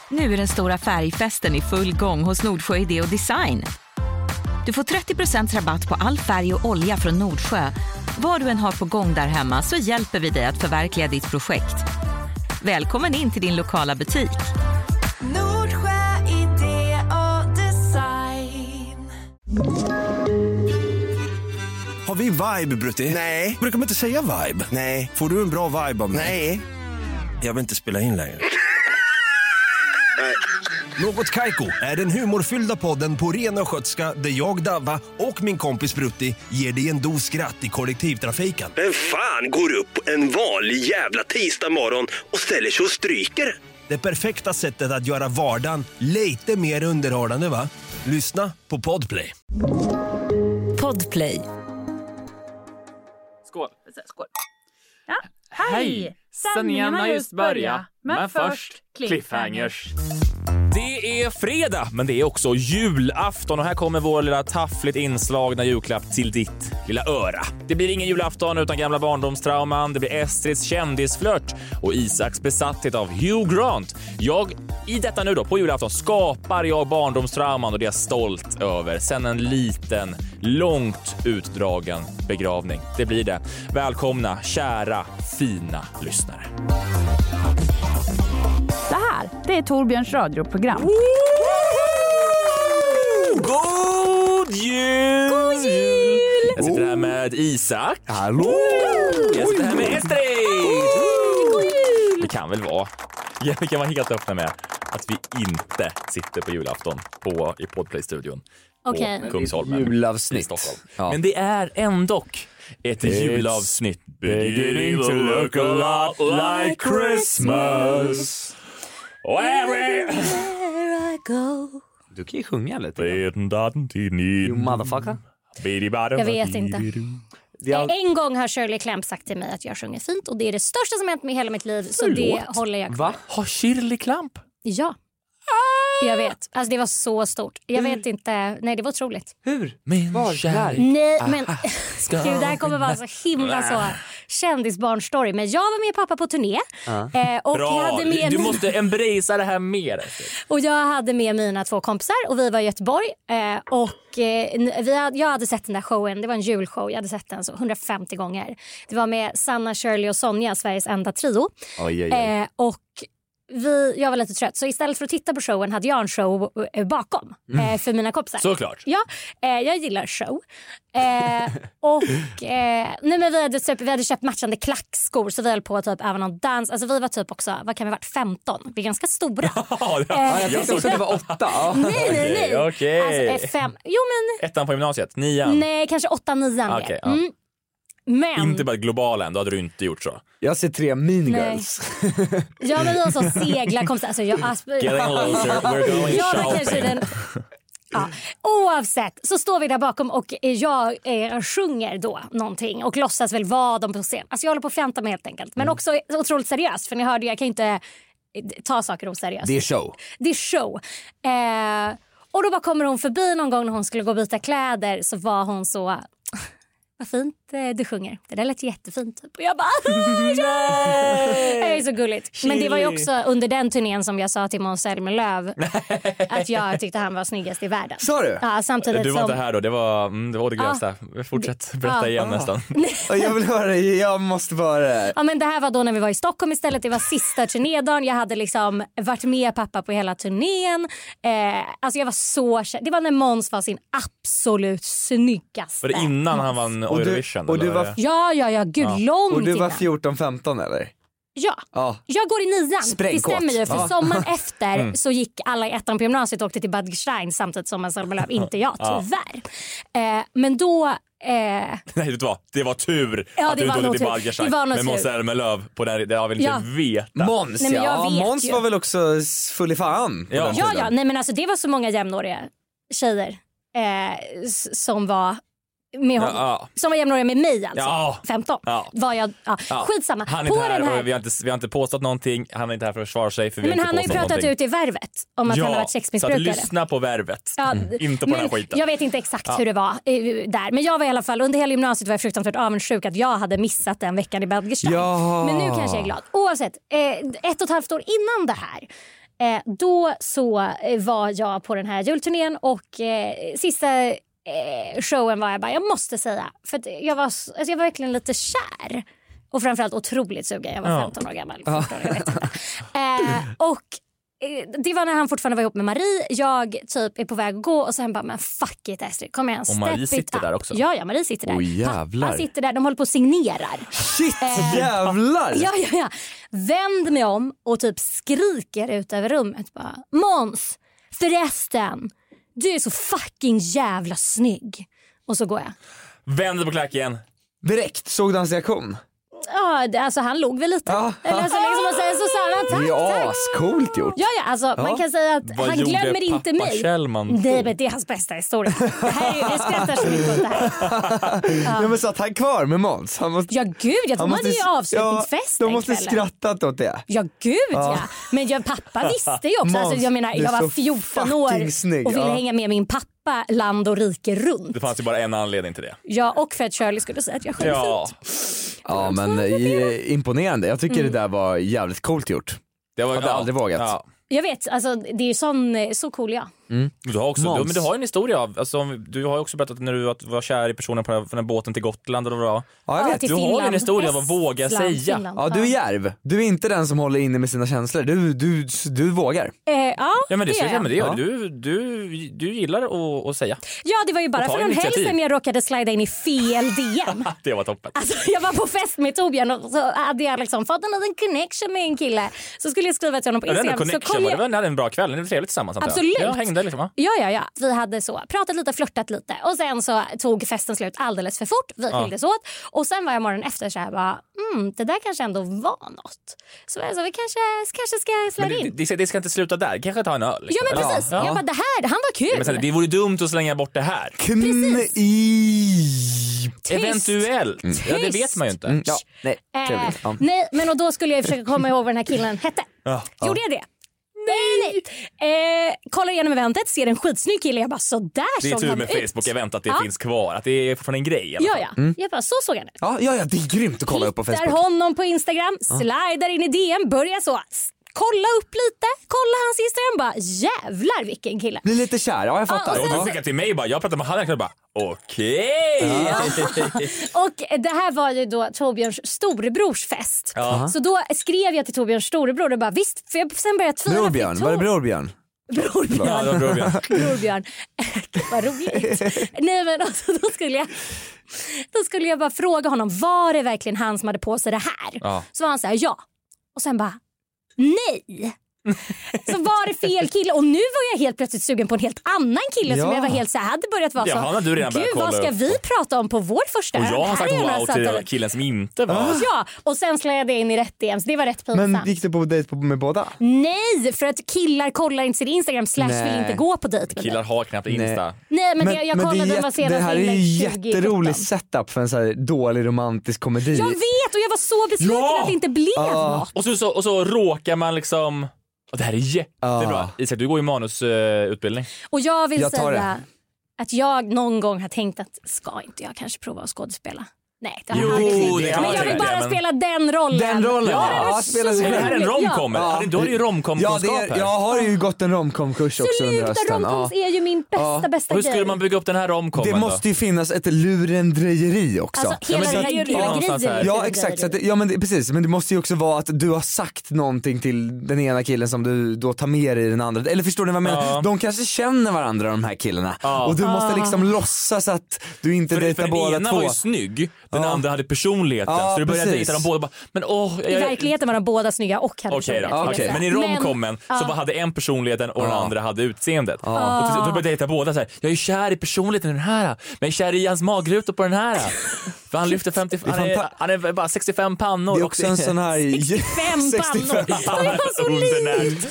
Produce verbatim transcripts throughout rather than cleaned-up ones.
Nu är den stora färgfesten i full gång hos Nordsjö Idé och Design. Du får trettio procent rabatt på all färg och olja från Nordsjö. Vad du än har på gång där hemma så hjälper vi dig att förverkliga ditt projekt. Välkommen in till din lokala butik. Nordsjö Idé och Design. Har vi vibe, Brutti? Nej. Brukar man inte säga vibe? Nej. Får du en bra vibe av mig? Nej. Jag vill inte spela in längre. Något Kaiko är den humorfyllda podden på ren och skötska där jag, Davva och min kompis Brutti ger dig en dos skratt i kollektivtrafiken. Vem fan går upp en vanlig jävla tisdag morgon och ställer sig och stryker? Det perfekta sättet att göra vardagen lite mer underhållande, va? Lyssna på Podplay. Podplay. Skål. Skål. Ja. Hej! Hej! Sändningen har just börjat, men först cliffhangers. Det är fredag, men det är också julafton och här kommer vår lilla taffligt inslagna julklapp till ditt lilla öra. Det blir ingen julafton utan gamla barndomstrauman, det blir Estrids kändisflört och Isaks besatthet av Hugh Grant. Jag, i detta nu då, på julafton skapar jag barndomstrauman och det är jag stolt över. Sen en liten, långt utdragen begravning. Det blir det. Välkomna, kära, fina lyssnare. Det här, det är Torbjörns radioprogram. God jul! God jul! Jag sitter här med Isak. Hallå! Jag sitter här med Estrid. God jul! Det kan väl vara. Ja, vi kan vara helt öppna med att vi inte sitter på julafton på, i Podplay-studion Okej. på Kungsholmen Julavsnitt. i Stockholm. Ja. Men det är ändå ett julavsnitt beginning to look a lot like Christmas. Oh, every... I go. Du kan ju sjunga lite. You You motherfucker. Jag vet inte. Det är all... En gång har Shirley Clamp sagt till mig att jag sjunger fint och det är det största som hänt med hela mitt liv. Så det håller jag kvar. Va? Har Shirley Clamp? Ja. Jag vet. Alltså det var så stort. Jag vet inte. Nej, det var otroligt. Hur? Min Var? kärlek. Nej, men gud, det här kommer vara så himla så kändisbarnstory. Men jag var med pappa på turné. Eh, och Bra. hade med Du min... måste embracea det här mer. Och jag hade med mina två kompisar och vi var i Göteborg. Eh, och eh, vi hade, jag hade sett den där showen. Det var en julshow. Jag hade sett den så hundrafemtio gånger. Det var med Sanna, Shirley och Sonja, Sveriges enda trio. Oj, oj, oj. Eh, och vi, jag var lite trött. Så istället för att titta på showen hade jag en show eh, bakom Mm. eh, för mina kompisar. Såklart. Ja, eh, jag gillar show. Eh, och eh, nej, men vi, hade typ, vi hade köpt matchande klackskor så vi höll på typ även någon dans. Alltså vi var typ också, vad kan vi ha varit, femton? Vi är ganska stora. Ja, Eh, Jag tänkte också att det var åtta. Ja. Nej, nej, nej. Okej, okej. Alltså, eh, fem, jo men, Ettan på gymnasiet, nian. nej kanske åtta, nian. Okej, Okay, ja. mm. Men, Inte bara globalen, då hade du inte gjort så. Jag ser tre mean Nej. girls. ja men vi har så segla kompisar. Alltså, jag, alltså, Getting loser, we're going jag var kanske shopping. den... Ja. Oavsett så står vi där bakom och jag eh, sjunger då någonting och låtsas väl vara dem på scen. Alltså jag håller på att fjanta mig helt enkelt. Men Mm. också otroligt seriöst för ni hörde jag kan inte eh, ta saker oseriöst. Det är show. Det är show. Eh, och då bara kommer hon förbi någon gång när hon skulle gå och byta kläder så var hon så... Vad fint eh, du sjunger. Det där lät jättefint typ. Och jag bara... Det är så gulligt. Men det var ju också under den turnén som jag sa till Måns Zelmerlöw att jag tyckte han var snyggast i världen. Sa du? Ja, samtidigt Du var som... inte här då, det var, mm, det var det grösta. Fortsätt berätta Ja. igen nästan. Jag vill höra, jag måste vara... Ja, men det här var då när vi var i Stockholm istället. Det var sista turnédagen. Jag hade liksom varit med pappa på hela turnén. Eh, alltså jag var så kär. Det var när Måns var sin absolut snyggaste. Var det innan han Måns. vann Och du- Eurovision? och du eller var- vad är det? Ja, ja, ja. Gud, Ja. långt Och du var innan. fjorton femton eller? Ja. Ja. Jag går i nian, Sprängkåt. det stämmer ju. För Ja. sommaren efter så gick alla i ettan på gymnasiet och åkte till Bad Stein samtidigt som en Zelmerlöw. Inte jag, Ja. tyvärr. Eh, men då... Eh, Nej, vet du vad? Det var tur Ja, att det du var inte nog åkte till tur. Balgerstein Det var nog med Måns tur. Zelmerlöw på det här, det har vi inte Ja. veta. Måns, Nej, men jag ja. vet Måns ju. var väl också full i fan på Ja. den ja, tiden. ja. Nej, men alltså, det var så många jämnåriga tjejer eh, s- som var med honom. Ja, Som var jämnåriga med mig alltså. Ja. femton. Ja. Var jag, ja. ja. Skitsamma. Han är På inte här, den här... och vi har inte, vi har inte påstått någonting. Han är inte här för att försvara sig för vi Men har han inte har ju påstått pratat någonting. ut i Värvet om att Ja, han har varit så att sexmissbrukare. lyssna på Värvet. Ja, Mm. Inte på men den här skiten. Jag vet inte exakt Ja. hur det var eh, där. Men jag var i alla fall, under hela gymnasiet var jag fruktansvärt avundsjuk att jag hade missat den veckan i Belgerstein. Ja. Men nu kanske jag är glad. Oavsett, eh, ett och ett halvt år innan det här Eh, då så eh, var jag på den här julturnén och eh, sista eh, showen var jag bara, jag måste säga, för att jag var, alltså jag var verkligen lite kär. Och framförallt otroligt sugen. Jag var Ja. femton år gammal. fjorton, jag vet inte. Eh, och det var när han fortfarande var ihop med Marie. Jag typ är på väg att gå och sen bara, men fuck it Astrid, kom igen, Och Marie step it sitter up. där också. Ja, ja, Marie sitter där. Oj, jävlar. Han sitter där, de håller på och signerar. Shit, Eh, jävlar! Ja, ja, ja. Vänd mig om och typ skriker ut över rummet bara, Måns, förresten, du är så fucking jävla snygg. Och så går jag. Vänder på klacken. Direkt, såg du hans reaktion? Ja, det, alltså han låg väl lite. Ja. Eller alltså liksom och sen så sa han tack, Det är tack. ascoolt gjort. Ja, ja, alltså man kan säga att Vad han gjorde glömmer inte pappa mig. Kjellman? Nej, men det är hans bästa historia. Det här är, jag skrattar så mycket åt det här. Ja. Men satt han kvar med Måns? Han måste, Ja, gud, jag tror han man hade ju avslutningsfest ja, den de måste kvällen. skrattat åt det. Ja, gud ja. Men jag, pappa visste ju också. Måns, Alltså, jag menar, du är jag var så fjorton år fucking snygg, och ville ja. hänga med min pappa land och rike runt. Det fanns ju bara en anledning till det. Ja, och för att Shirley skulle säga att jag sjöng Ja, fint. Ja, men eh, imponerande. Jag tycker Mm. det där var jävligt coolt gjort. det var, Hade aldrig vågat. Ja. Jag vet, alltså det är ju sån, så cool jag. Du har också, Måns. du, men du har ju en historia av, alltså, du har ju också berättat när du var, var kär i personen på den, från den båten till Gotland och det var. Ja, jag Ja, vet. till Du har ju en Finland. historia av att våga Estland, säga. Finland. Ja, du är järv. Du är inte den som håller inne med sina känslor. Du, du, du vågar. Eh, ja, Ja, men det, gör det, jag. men det gör Ja. du. Du, du gillar att, att säga. Ja, det var ju bara Och ta för någon helg initiativ. sedan jag råkade slida in i fel D M. Det var toppen. Alltså, jag var på fest med Torbjörn och så hade jag liksom fått en liten connection med en kille. Så skulle jag skriva till honom på Ja, den Instagram. där Så connection, kom var jag... det var, ni hade en bra kväll, ni var trevligt tillsammans. antar jag. Absolut. Jag hängde liksom, va? Ja, ja, ja. Vi hade så pratat lite, flörtat lite och sen så tog festen slut alldeles för fort. Vi skildes åt och sen var jag morgonen efter så här bara, mm, det där kanske ändå var något. Så alltså, vi kanske, kanske ska slå Men det, in. det, det ska inte sluta där, kanske ta en öl. Ja, Liksom. men Eller- precis. Ja. Jag bara, det här, han var kul. Men sen, det vore dumt att slänga bort det här. Kn i... Eventuellt. Ja, det vet man ju inte. Mm, ja, nej, Eh, trevligt. Ja. nej, men och då skulle jag försöka komma ihåg vad den här killen hette. Ja. Gjorde jag det? Nej, nej. Eh, kollar igenom eventet, ser en skitsnygg kille. Jag bara, så där Det är såg tur han med ut. Facebook-event att det Ja. finns kvar. Att det är fortfarande en grej. i alla Ja, fall. ja. Jag bara, så såg han ut. Ja, ja, ja, det är grymt att kolla upp på Hittar Facebook. honom på Instagram, slidar in i D M, börjar så s- kolla upp lite, kolla hans Instagram, bara jävlar vilken kille. Blir lite kär, ja jag fattar. Ja, Och och du skickade till mig bara, jag pratade med han och bara okej. Och det här var ju då Torbjörns storebrors fest. Ja. Så då skrev jag till Torbjörns storebror och bara visst, för jag sen började tvivla. Brorbjörn, var det Brorbjörn? Brorbjörn. Ja, det var Brorbjörn. Brorbjörn. Gud, vad roligt. Nej, men alltså, då, skulle jag, då skulle jag bara fråga honom, var det verkligen han som hade på sig det här? Ja. Så var han så här, ja. Och sen bara, nej. Så var det fel kille. Och nu var jag helt plötsligt sugen på en helt annan kille som Ja. jag var helt så här, hade börjat vara Ja, så. han hade du redan börjat Gud, vad kolla ska upp. vi prata om på vår första Och öl? jag har Här sagt är några wow söta- till killen som inte var. Ja, och sen släde jag in i rätt D M. Så det var rätt pinsamt. Men gick du på dejt på- med båda? Nej, för att killar kollar inte sin Instagram slash vill Nej. inte gå på dejt med Killar dig. har knappt Insta. Nej, men, det, jag det, kollade är den var jätte- det senaste här är ju inlägg tjugo jätterolig sjutton. setup för en så här dålig romantisk komedi. Jag vet, och jag var så besviken Ja! att det inte blev Ja. något. Och så, så, och så råkar man liksom... Och det här är jättebra. Ja. Isak, du går ju manusutbildning. Och jag vill Jag tar säga det. att jag någon gång har tänkt att ska inte jag kanske prova att skådespela? Nej, det har Jo, jag aldrig tänkt. det har Men jag jag vill tänkt, bara men- spela den rollen. Den rollen, Ja, ja. det var Ja, spela sig så Är det själv. här en roligt. romcom? Ja. Ja. Då har du ju Ja, romcom-kunskap det är, här. jag har ju gått en romcom-kurs också under Sluta, hösten. romcoms Ja. är ju min bästa, Ja. bästa Hur grej. skulle man bygga upp den här romcomen Det då? måste ju finnas ett lurendrejeri också. Alltså, Ja, hela men den det är här det ju någonstans här. grejen. Ja exakt, så att, det- ja, men det, precis, men det måste ju också vara att du har sagt någonting till den ena killen som du då tar med dig i den andra. Eller förstår ni vad jag menar? Ja. De kanske känner varandra de här killarna. Ja. Och du måste Ah. liksom låtsas att du inte För, för dejtar den båda ena två. var ju snygg, den Ja. andra hade personligheten. Ja, så du började precis. dejta dem båda och bara, men åh... I verkligen var de båda snygga och hade Okej då, personlighet, okej. vill jag Men i säga. romcomen Men- så ja. bara hade en personligheten och den Ja. andra hade utseendet. Ja. Och till, då började jag dejta båda så här. Jag är kär i personligheten i den här, men jag är kär i hans magrutor på den här. För han lyfter femtio, är han är, fanta- han är bara sextiofem pannor. Det är och också en sån här... Fem pannor. Han är så undernärd.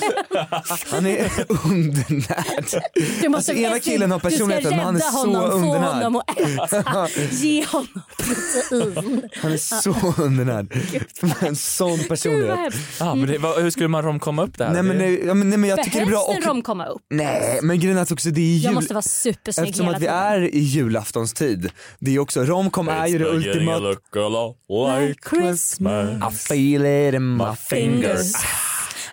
Han är undernärd. Du måste Alltså, ena killen har personligheten, men han är Du ska så rädda honom, få undernärd. honom att äta. Ge honom protein. Han är så undernärd. Med en sån Gud vad personlighet. hemskt. Ja, men det, vad, hur skulle man romcomma upp det här? Nej men, nej, ja, men, nej, men jag tycker det är bra. Behövs en Och, rom komma upp? nej men grejen är att också det är jul. Jag måste vara supersnygg Eftersom hela att vi tiden. är i julaftonstid. Det är också, romcom är ju det ultimata. Like Christmas. I feel it in my fingers.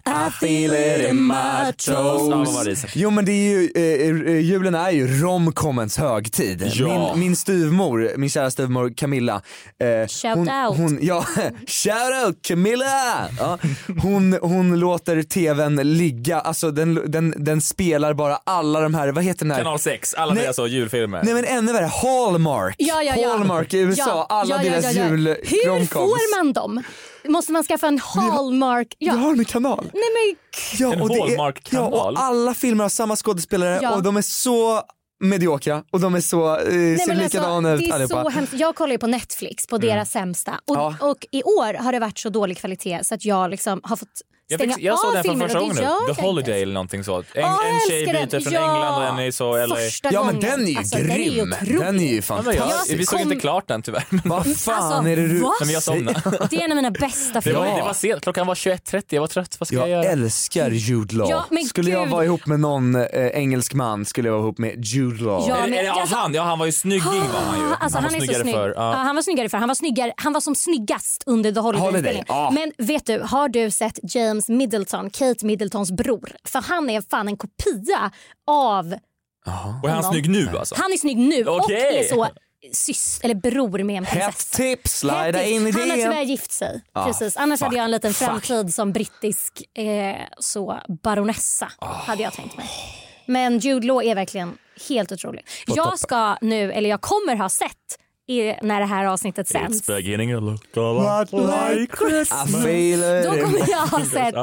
I feel it in my toes. Jo men det är ju, eh, julen är ju romcommens högtid. Ja. Min, min styvmor, min kära styvmor Camilla. Eh, Shout hon, out. Hon, ja, shout out Camilla! Ja, hon, hon låter tvn ligga, alltså den, den, den spelar bara alla de här, vad heter den här? Kanal sex, alla Nej. deras så julfilmer. Nej men ännu värre, Hallmark. Ja, ja, ja. Hallmark i U S A, Ja, alla ja, ja, deras ja, ja. jul Hur romcoms. får man dem? Måste man skaffa en Hallmark? Jag Ja. har en kanal. Nej men Ja, En och det är- Hallmark-kanal? Ja, och alla filmer har samma skådespelare Ja. och de är så mediokra och de är så, eh, Nej, ser men likadana alltså, ut det är allihopa. så hemskt. Jag kollar ju på Netflix på deras sämsta och, Ja. och i år har det varit så dålig kvalitet så att jag liksom har fått Jag, stänga fick, jag av såg den för filmer första och det gången gör nu. jag The inte. Holiday eller någonting så. En, Ja, en jag tjej älskar byter den. från Ja, England och en är så L A. Första Ja men gången. den är ju Alltså, den är ju grym. otrolig. Den är ju Ja, men jag, fantastisk. vi såg kom- inte klart den tyvärr. Vad fan Alltså, är det du va? Men jag somnade. Det är en av mina bästa Det var, filmer. det var sent, klockan var tjugoett trettio, jag var trött. Vad ska jag, Jag göra? älskar Jude Law. Ja, men skulle jag gud. vara ihop med någon eh, engelsk man skulle jag vara ihop med Jude Law. Ja. Är, det- är det av alltså- han? Ja, han var ju snygging var han ju. Alltså, han, var är så snyggare snygg. för. Ja. Ja. han var snyggare för. Han var, snyggare. Han var som snyggast under The Holiday, Holiday. ja. Men vet du, har du sett James Middleton, Kate Middletons bror? För han är fan en kopia av Och är han snygg nu alltså? Han är snygg nu och Okej. är så syster eller bror med en Hett prinsessa. tips, slida Häftigt. in i Han har det. tyvärr gift sig. Precis. Annars fuck, hade jag en liten fuck. framtid som brittisk eh, så baronessa hade jag tänkt mig. Men Jude Law är verkligen helt otrolig. Jag ska nu, eller jag kommer ha sett i, när det här avsnittet sänds. It's beginning to look a What lot like I Christmas. feel it Då in kommer my- jag ha sett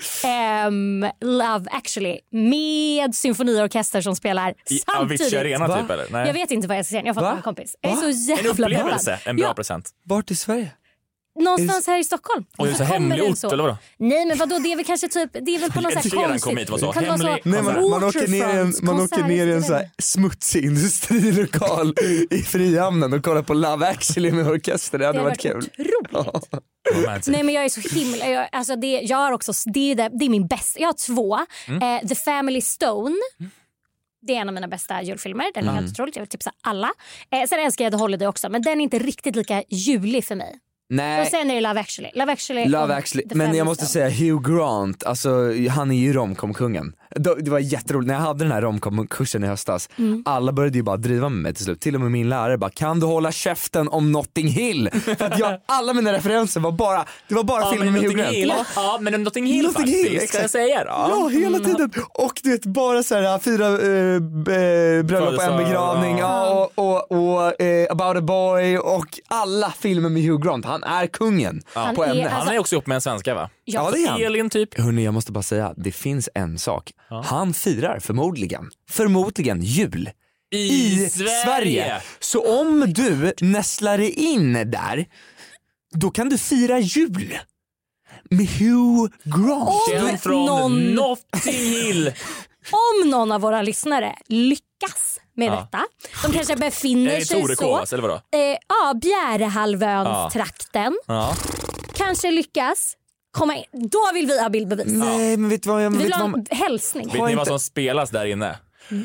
ehm, Love actually med symfoniorkester som spelar I samtidigt. Avicii Arena Va? typ eller? Nej. Jag vet inte vad jag ska säga. Jag har fått Va? av en kompis. Jag är Va? så En jävla upplevelse, peppad. en bra Ja, present. Vart i Sverige? någonstans här i Stockholm. Och det är så Kommer hemlig den ort så? eller vadå? Nej men vadå, det är väl kanske typ, det är väl på något Ed sätt Sheeran konstigt. kom hit, vad så? Det kan vara så- Hemlig- Nej, man, man, åker ner i en, man åker Waterfront, ner i en konsert, så här smutsig industrilokal i Frihamnen och kollar på Love actually med orkester. Det hade Det har varit varit kul. otroligt. Romantic. Nej men jag är så himla, jag, alltså det, jag har också, det är, det, det är min bästa, jag har två. Mm. Eh, The Family Stone. Det är en av mina bästa julfilmer. Den är Mm. helt otroligt. Jag vill tipsa alla. Eh, sen älskar jag The Holiday också. Men den är inte riktigt lika julig för mig. Nej. Och sen är det Love actually. Love actually, Love och actually. The Men Family jag måste Stone. säga Hugh Grant, alltså han är ju romcom-kungen. Det det var jätteroligt, när jag hade den här romcom-kursen i höstas, Mm. alla började ju bara driva med mig till slut. Till och med min lärare bara, kan du hålla käften om Notting Hill? För att jag, alla mina referenser var bara, det var bara Ja, filmer men med Hugh Notting Grant. Hill. Ja, men Notting Hill Notting faktiskt, Hill, ska exakt. jag säga då? Ja, hela tiden. Och du vet, bara så här fyra uh, bröllop och en Födelsedag, begravning, ja. ja, och, och, och eh, About a Boy och alla filmer med Hugh Grant. Han är kungen Han på är- ämnet. Han är också ihop med en svenska va? Ja, det är han. Elin typ. Hörrni, jag måste bara säga, det finns en sak. Han firar förmodligen, förmodligen jul I, Sverige. Så om du nästlar dig in där, då kan du fira jul med Hugh Grant. Den Om från någon- Notting Hill. Om någon av våra lyssnare lyckas med Ja. detta. De kanske befinner Är det sig så. Torekås eller vadå? Eh, ja, Bjärehalvöns Ja. trakten. Ja. Kanske lyckas komma in. Då vill vi ha bildbevis. Nej, men vet du vad jag Vi vet vill du ha vad, en hälsning. Vet ni vad som spelas där inne?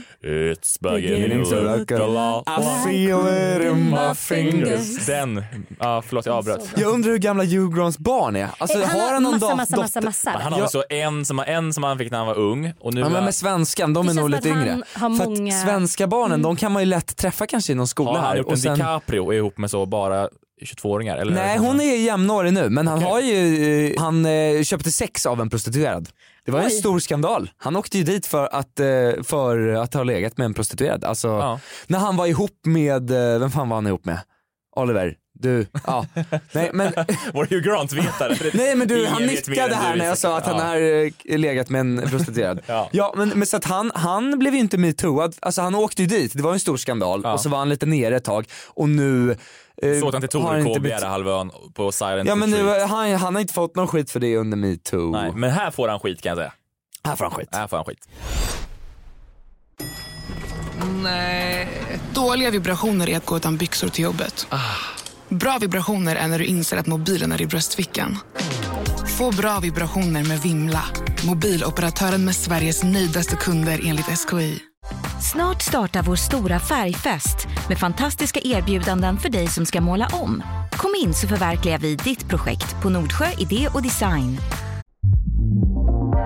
It's beginning to look a lot I feel it in my fingers. Den, ja förlåt jag avbröt. Jag undrar hur gamla Hugh Grants barn är. Alltså, Eh, har han någon massa, dot- massa, massa, dotter? massa. Han har Ja. väl så en som, en som han fick när han var ung och nu Ja, men är- med svenskan, de Det är nog känns lite att yngre. han har För många- att svenska barnen, de kan man ju lätt träffa kanske i någon skola har han här. gjort en Och sen, DiCaprio och är ihop med så bara tjugotvååringar? Eller nej, hon är jämnårig nu, men han Okej. har ju, eh, han eh, köpte sex av en prostituerad. Det var en Oj. stor skandal. Han åkte ju dit för att, eh, för att ha legat med en prostituerad. Alltså, Ja. när han var ihop med, eh, vem fan var han ihop med? Oliver, du, ja. Nej men, Vår Hugh Grant-vetare. nej, men du, Ingen han vet mer nickade än här du, när jag sa att han ja. har eh, legat med en prostituerad. Ja. Ja, men, men så att han, han blev ju inte metooad, alltså han åkte ju dit, det var en stor skandal Ja. och så var han lite nere ett tag och nu eh, Så åt han till har han Torekå, inte blivit- Bjärehalvön på Silent Ja men nu, Retreat. han, han har inte fått någon skit för det under metoo. Nej, men här får han skit kan jag säga. Här får han skit. Här får han skit. Dåliga vibrationer är att gå utan byxor till jobbet. Bra vibrationer är när du inser att mobilen är i bröstfickan. Få bra vibrationer med Vimla. Mobiloperatören med Sveriges nöjdaste kunder enligt S K I. Snart startar vår stora färgfest med fantastiska erbjudanden för dig som ska måla om. Kom in så förverkligar vi ditt projekt på Nordsjö Idé och Design.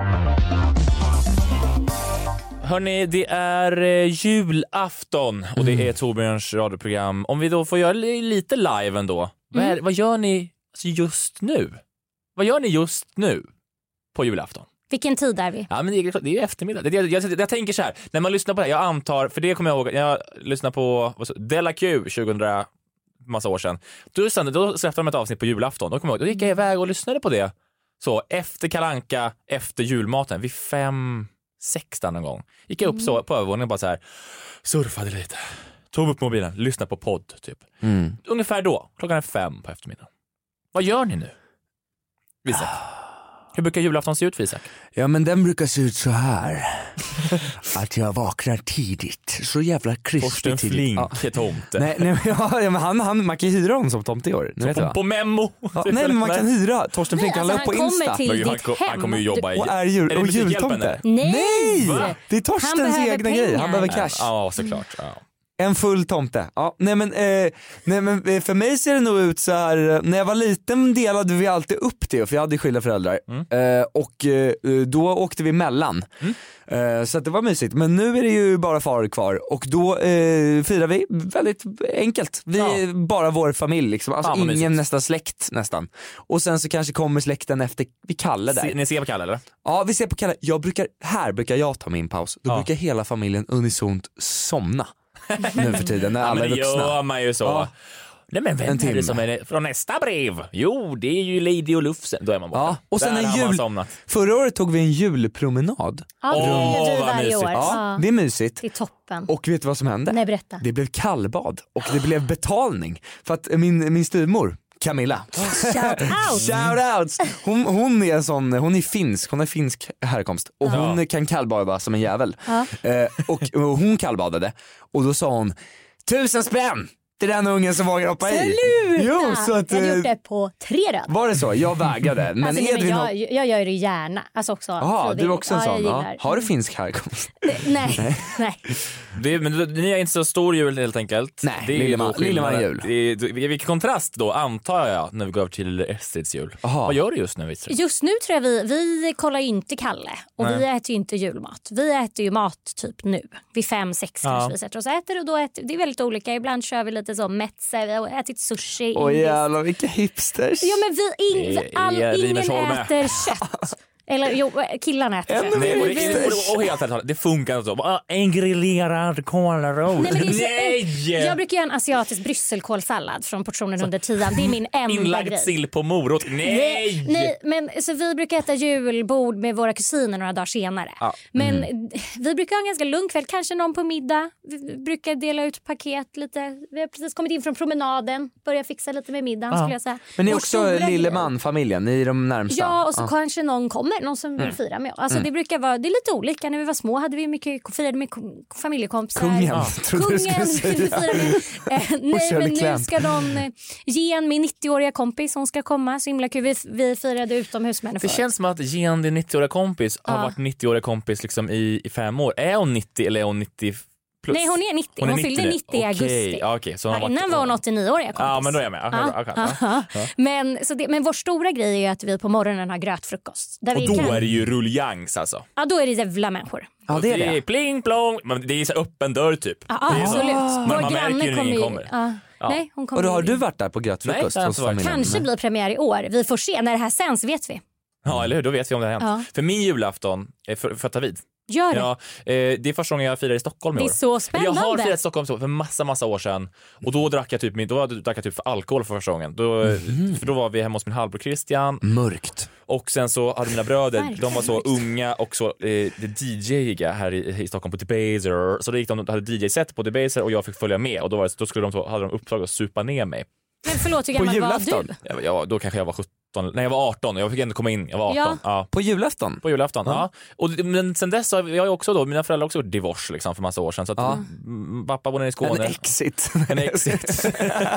Hörrni, det är eh, julafton och det är Torbjörns radioprogram. Om vi då får göra li- lite live ändå. Mm. Vad, är, vad gör ni alltså, just nu? Vad gör ni just nu på julafton? Vilken tid är vi? Ja, men det är, det är eftermiddag. Det, jag, jag, jag tänker så här, när man lyssnar på det, jag antar, för det kommer jag ihåg, jag lyssnar på vad så, Della Q tjugohundra massa år sedan. Då, sen, då släppte de ett avsnitt på julafton. Då, kommer jag ihåg, då gick jag iväg och lyssnade på det. Så efter Kalle Anka, efter julmaten, vid fem, sexton någon gång. Gick jag upp så på övervåningen och bara så här, surfade lite. Tog upp mobilen, lyssnade på podd typ. Mm. Ungefär då, klockan är fem på eftermiddagen. Vad gör ni nu? Visak. Hur brukar julafton se ut, Visak? Ja, men den brukar se ut så här. Att jag vaknar tidigt. Så jävla krispigt Torsten tidigt. Flink Ja. är tomte. Nej, nej, ja, men han, han, man kan ju hyra honom som tomte i år. Så Vet på, jag. på memo. Ja, nej, men man kan hyra Torsten Flink. Nej, Han la alltså, upp på han kommer Insta. till Men ditt han, ko- hem. han kommer ju jobba i... Och är, jul, är det och Musikhjälpen, jultomte. eller? Nej! Nej! Det är Han Torstens behöver egna grej. Han pengar. behöver cash. Ja, såklart. Ja. En full tomte. Ja, nej men, eh, nej men eh, för mig ser det nog ut så här. eh, När jag var liten delade vi alltid upp det, för jag hade skilda föräldrar. Mm. eh, Och eh, då åkte vi mellan. Mm. eh, Så att det var mysigt. Men nu är det ju bara far kvar. Och då eh, firar vi väldigt enkelt. Vi Ja. är bara vår familj liksom. Alltså Fan, vad ingen mysigt. nästan släkt nästan. Och sen så kanske kommer släkten efter vi Kalle där. Se, ni ser på Kalle, eller? Ja, vi ser på Kalle. Jag brukar, här brukar jag ta min paus. Då Ja. brukar hela familjen unisont somna. Nu för tiden när Ja, alla men är det vuxna. gör man ju så. Ja. Nej, men vem En är timme. det som är det? Från nästa brev? Jo, det är ju Lady och Lufsen. Då är man borta. Ja, och sen Där en har man jul. somnat. Förra året tog vi en julpromenad. Ja, det Åh, gör vi vad varje mysigt. år. Ja, Ja. det är mysigt. Det är toppen. Och vet du vad som hände? Nej, berätta. Det blev kallbad och det blev betalning. För att min, min styvmor Camilla. Shout out! Shoutouts! Hon, hon är en sån, hon är finsk, hon är finsk härkomst och hon Ja. kan kallbada som en jävel. Ja. Eh, och, och hon kallbadade och då sa hon tusen spänn till den ungen som vågar hoppa i. Sluta! Jo, så att, jag hade eh, gjort det på tre röd. var det så? Jag vägrade. Men Alltså, nej, men Edvin har... jag, jag gör det gärna. Alltså också Jaha, du är frivilligt. också en Ja, jag sån. Ja. gillar. Har du finsk härkomst? Nej, nej. Det, men du- ni är inte så stor jul helt enkelt. Nej, det är ju Lilleman- då skillnaden. Lilleman jul. Det är, det- vilken kontrast då, antar jag, när vi går över till Estrids jul. Aha. Vad gör du just nu, Estrid? Just nu tror jag vi, vi kollar ju inte Kalle och Nej. vi äter ju inte julmat. Vi äter ju mat typ nu. Vid fem, sex Ja. kanske vi sätter oss och äter och då äter, det är väldigt olika. Ibland kör vi lite så metze, vi har ätit sushi. Åh indiskt. jävlar vilka hipsters. Ja men vi, in, Det är all, ingen Rimersholm med. äter kött. Eller jo, killarna äter kött. Nej, och, Vi- det, och, och helt ärligt, det funkar inte så. Bara, en grillerad kålrot. Nej, men det är så, Nej! Jag brukar göra en asiatisk brysselkålsallad från portionen under tian. Det är min enda Inlagd grej. sill på morot. Nej! Nej, men så vi brukar äta julbord med våra kusiner några dagar senare. Ja. Men Mm. vi brukar ha en ganska lugn kväll, kanske någon på middag. Vi brukar dela ut paket lite. Vi har precis kommit in från promenaden, börjar fixa lite med middagen skulle jag säga. Men ni är Vår också stora Lilleman-familjen, ni är de närmsta. Ja, och så kanske någon kommer, någon som Mm. vill fira med. Alltså det brukar vara, det är lite olika. När vi var små hade vi mycket firade med ko- familjekompisar. Kungen, Ja. trodde du skulle Kungen säga. vill vi fira med. Eh, nej, körde men kläm. nu ska de eh, ge en min nittioåriga kompis, hon ska komma. Så himla kul. Vi, vi firade utomhus med henne Det förut. känns som att Gen, din nittioåriga kompis, har Ja. varit nittioåriga kompis liksom i, i fem år. Är hon nittio eller är hon nittio plus? Nej, hon är nittio. Hon, är fyllde nu. nittio i augusti. Okej, ja, okej. Så hon Ja, har varit- innan var hon åttionio-åriga kompis. Ja, men då är jag med. Okej, Ja. bra. Okej, ja. Ja. Men, så det, men vår stora grej är ju att vi på morgonen har grötfrukost. Där Och vi då kan, är det ju ruljangs alltså. Ja, då är det jävla människor. Ja, det är det. Pling plong. Men det är så öppen dörr typ. Ja, Det är så. absolut. Men Vår man märker granne ju när kommer ingen ju... kommer. Ja. Ja. Nej, hon kommer Och då har ju- du varit där på Nej, grötfrukost det har hos inte varit. familjen? Kanske blir premiär i år. Vi får se. När det här sänds vet vi. Ja, eller hur? Då vet vi om det har hänt. Ja. För min julafton, är för, för att ta vid. Gör det. Ja, eh, det är första gången jag firar i Stockholm i Det år. är så spännande. Jag har firat i Stockholm så för massa, massa år sedan. Och då drack jag typ, min- då drack jag typ för alkohol för första gången. Då, Mhm. För då var vi hemma hos min halvbror Christian. Mörkt. Och sen så hade mina bröder, Verkligen. de var så unga och så eh, D J-iga här i, i Stockholm på Debaser. Så då gick de och hade D J-set på Debaser och jag fick följa med. Och då, var det, då skulle de, så, hade de uppdrag att supa ner mig. Men förlåt, hur På gammal var julafton? du? Jag, jag, då kanske jag var sjutton, nej jag var arton. Jag fick ändå komma in, jag var arton. Ja. Ja. På julafton? På julafton, ja. Och, det- men sen dess har jag ju också då, mina föräldrar har också gjort divorce liksom för massa år sedan. Så att Ja. mm, pappa bor nere i En Skåne. exit. En exit.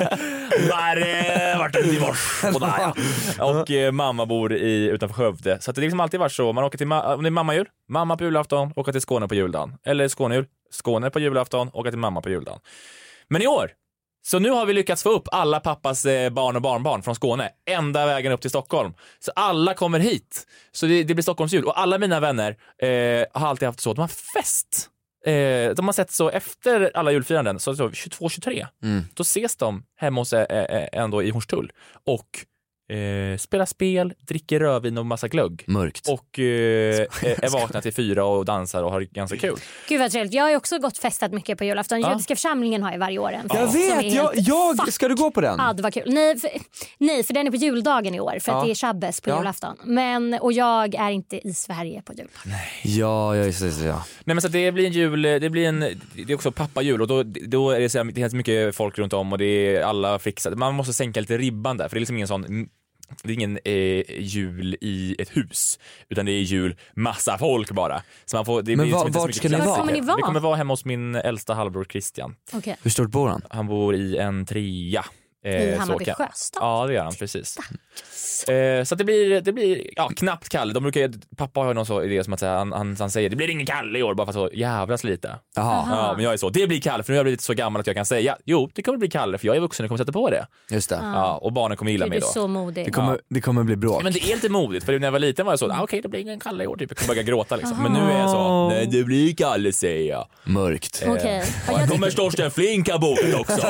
Var eh, vart en divorce på där, ja. Och eh, mamma bor i, utanför Skövde. Så att det har liksom alltid varit så. Man åker till ma- om det är mammajul, mamma på julafton, åker till Skåne på juldagen. Eller Skånejul, Skåne på julafton, åker till mamma på juldagen. Men i år Så nu har vi lyckats få upp alla pappas eh, barn och barnbarn från Skåne ända vägen upp till Stockholm. Så alla kommer hit. Så det, det blir Stockholms jul. Och alla mina vänner eh, har alltid haft så. De har fest. Eh, de har sett så efter alla julfiranden, så, så tjugotvå tjugotre. Mm. Då ses de hemma hos eh, eh, ändå i Hornstull. Och Eh, spelar spel, dricker rödvin och massa glögg. Mörkt. Och eh, är vakna till fyra och dansar och har ganska kul. Gud vad trevligt. Jag har ju också gått festat mycket på julafton. Ja. Judiska församlingen har ju varje år en. Jag vet, jag, jag ska du gå på den? Ja, det var kul. Nej för, nej, för den är på juldagen i år. För ja. att det är Shabbos på ja. julafton. Men, och jag är inte i Sverige på jul. Nej. Ja, ja, just det, ja. Nej, men så det blir en jul, det blir en, det är också pappajul. Och då, då är det så, det är så mycket folk runt om och det är alla fixade. Man måste sänka lite ribban där, för det är liksom ingen sån... Det är ingen eh, jul i ett hus, utan det är jul massa folk bara. Så man får, det men blir va, inte vart ska ni vara? Kommer ni vara? Vi kommer vara hemma hos min äldsta halvbror Christian. Okay. Hur stort bor han? Han bor i en trea. Eh, I Hammarby så, Sjöstad. Ja, det gör han, precis. Eh, så att det blir, det blir ja, knappt Kalle. De brukar, pappa har ju någon så idé som att säga, han, han, han säger det blir ingen Kalle i år, bara för att så jävlas lite. Jaha. Ja, men jag är så, det blir Kalle, för nu har jag blivit så gammal att jag kan säga jo, det kommer bli Kalle, för jag är vuxen och kommer sätta på det. Just det. Ja, och barnen kommer gilla Det mig är då. så modig. Det kommer, det kommer bli bråk. Men det är inte modigt, för när jag var liten var jag så, ah, okej okay, det blir ingen Kalle i år typ. Jag kommer börja gråta liksom. Men nu är jag så, nej det blir Kalle säger jag. Mörkt. Eh, okay. och jag kommer Torsten Flinka bordet också.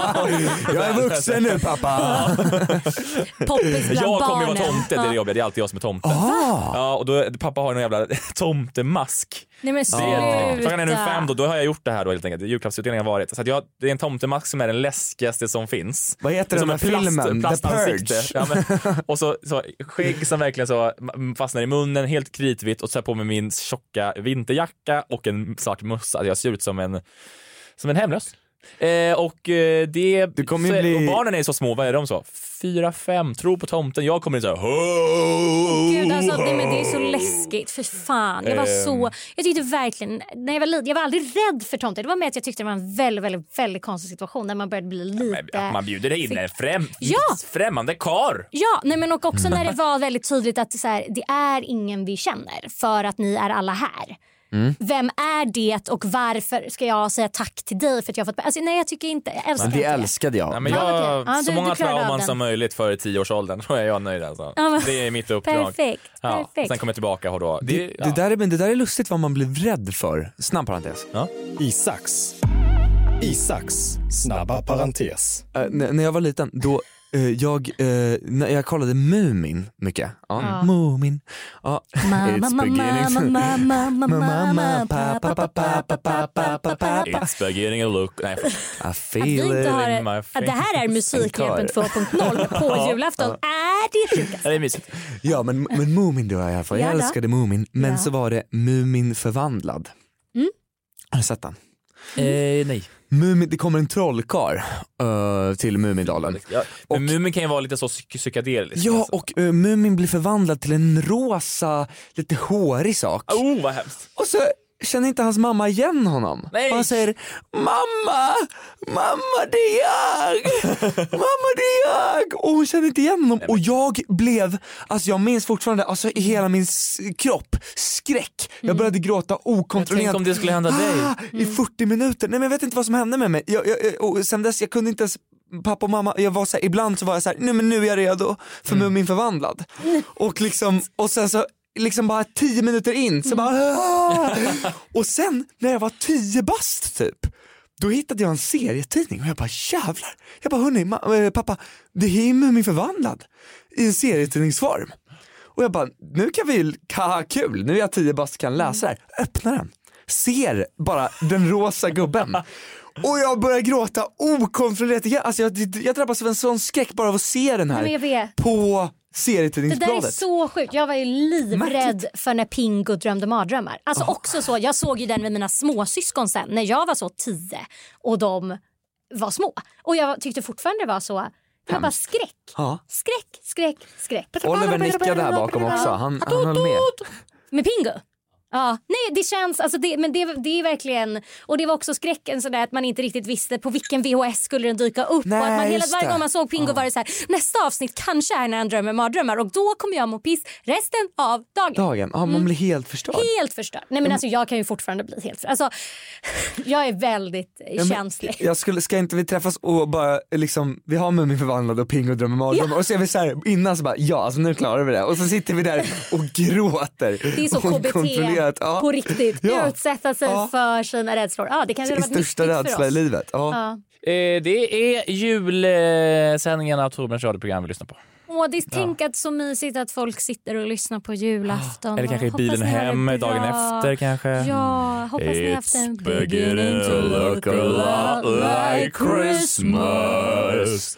Jag är vuxen nu pappa. Poppis bland jag kommer ju barnen. vara tomte, det är det jobbiga. Det är alltid jag som är tomte. Ah. Ja, och då, pappa har en jävla tomtemask. Nej men Det, frågan är nu sluta. fem då, då har jag gjort det här då helt enkelt. Julklappsutdelningen har varit. Så att jag, det är en tomtemask som är den läskigaste som finns. Vad heter den här filmen? The Purge. Ja, men, och så, så skägg som verkligen så fastnar i munnen, helt kritvitt, och så på med min tjocka vinterjacka och en svart mössa. Jag ser ut som en, som en hemlös. Eh, och eh, det, Du kommer så, bli... och barnen är så små, vad är de så? Fyra, fem, tro på tomten. Jag kommer in så här. Gud, alltså, det, men det är så läskigt, för fan. Jag var så, jag tyckte verkligen, när jag var liten, jag var aldrig rädd för tomten. Det var mer att jag tyckte det var en väldigt, väldigt, väldigt konstig situation när man började bli lite... Att man bjuder in en främ, Ja. främmande kar. Ja, nej, men och också när det var väldigt tydligt att så här, det är ingen vi känner för att ni är alla här. Mm. Vem är det och varför ska jag säga tack till dig för att jag har fått... Alltså, nej, jag tycker inte... Jag älskar Men det inte älskade jag. Nej, men jag Ja, okej. Ja, så du- många du klarade av trauman den. som möjligt för tioårsåldern. Då är jag nöjd alltså. Ja, men- Det är mitt uppdrag. Perfekt, Ja, perfekt. sen kommer jag tillbaka och då. Det, Det, ja. det, där är, men det där är lustigt vad man blev rädd för. Snabb parentes. Ja. Isaks. Isaks snabba parentes. Uh, n- när jag var liten, då uh, jag, uh, när jag kollade Mumin mycket. Ja, Ja. Mumin. Ja. Mamma, It's mamma, beginning. mamma, mamma, Mamma, pappa, pappa, pappa, pappa, pappa. It's beginning to look... Nej, I Att feel vi inte it. har, in my att det här är Musikhjälpen två punkt noll på julafton är det sjukaste. det är mysigt. Ja, men, men Mumin då i alla fall. Jag Ja då. älskade Mumin. Men Ja. så var det Mumin förvandlad. Mm. Har du sett den? Eh, nej. Mumin, det kommer en trollkarl uh, till Mumindalen. Ja, men Och- Mumin kan ju vara lite så psyk- psykedelisk. Ja, alltså. och uh, Mumin blir förvandlad till en rosa, lite hårig sak. Oh, vad hemskt. Och så känner inte hans mamma igen honom. Nej. Och han säger mamma, mamma det är jag, mamma det är jag. Och hon känner inte igen honom. Och jag blev, alltså jag minns fortfarande, alltså i hela min s- kropp, skräck. Jag började gråta okontrollerat. Tänk om det skulle hända dig. Ah, i fyrtio minuter. Nej men jag vet inte vad som hände med mig. Jag, jag, och sen dess, jag kunde inte ens, pappa och mamma, jag var så här, ibland så var jag så här, nej men nu är jag redo för Mm. Mumin förvandlad. Och liksom, och sen så liksom bara tio minuter in så bara ah! Och sen när jag var tio bast typ, då hittade jag en serietidning och jag bara jävlar. Jag bara hörni, ma- äh, pappa, det är ju Mumin förvandlad i en serietidningsform. Och jag bara, nu kan vi ju, ha kul, nu är jag tio bast, kan läsa det här. Öppna den, ser bara den rosa gubben. Och jag börjar gråta okontrollerat. Jag, alltså jag, jag drabbas av en sån skräck bara av att se den här Men jag vet. på Det där är serietidningsbladet. så sjukt. Jag var ju livrädd för när Pingo drömde mardrömmar. Alltså också så, jag såg ju den med mina småsyskon sen när jag var så tio och de var små. Och jag tyckte fortfarande det var så, det var bara skräck. Ja. Skräck, skräck, skräck. Oliver nickade här bakom också. Han, han höll med. Med Pingo? Ja, nej det känns, alltså det, men det, det är verkligen, och det var också skräcken sådär att man inte riktigt visste på vilken V H S skulle den dyka upp. Nej, och att man hela just varje det. gång man såg Pingo Ja. var det så här: nästa avsnitt kanske är när han drömmer mardrömmar och då kommer jag må piss resten av dagen. Dagen, ja, man blir helt förstörd. Helt förstörd. Nej men alltså jag kan ju fortfarande bli helt förstörd. Alltså jag är väldigt Ja, men känslig. Jag skulle, ska inte vi träffas och bara liksom, vi har Mummi förvandlad och Pingo drömmer mardrömmar och så är vi så här innan så bara, ja alltså nu klarar vi det. Och så sitter vi där och gråter. Det är så K B T ja. på riktigt. Ja. Utsätta sig Ja. för sina rädslor. Ja, det kanske hade varit Största nyttigt för rädsla i oss. livet. Ja. Ja. Eh, det är julsändningen av Torbjörns radioprogram vi lyssnar på. Åh, det är tänk att så mysigt att folk sitter och lyssnar på julafton. Eller kanske i Hoppas bilen ni har det hem bra. dagen efter kanske. Ja, hoppas ni har haft en beginning to look a lot like Christmas